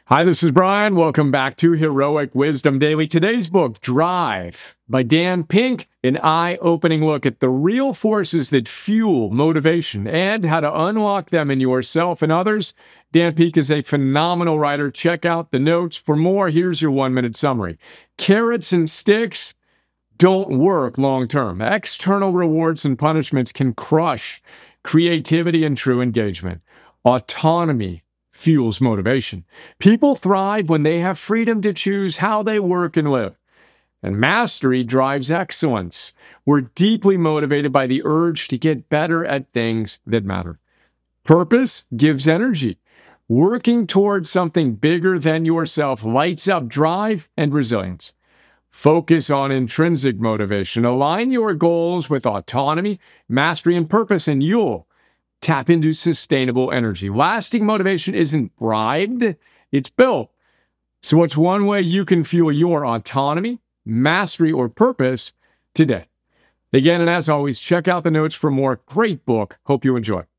Hi, this is Brian. Welcome back to Heroic Wisdom Daily. Today's book, Drive, by Dan Pink, an eye-opening look at the real forces that fuel motivation and how to unlock them in yourself and others. Dan Pink is a phenomenal writer. Check out the notes. For more, here's your one-minute summary. Carrots and sticks don't work long-term. External rewards and punishments can crush creativity and true engagement. Autonomy fuels motivation. People thrive when they have freedom to choose how they work and live. And mastery drives excellence. We're deeply motivated by the urge to get better at things that matter. Purpose gives energy. Working towards something bigger than yourself lights up drive and resilience. Focus on intrinsic motivation. Align your goals with autonomy, mastery, and purpose, and you'll tap into sustainable energy. Lasting motivation isn't bribed, it's built. So what's one way you can fuel your autonomy, mastery, or purpose today? Again, and as always, check out the notes for more. Great book. Hope you enjoy.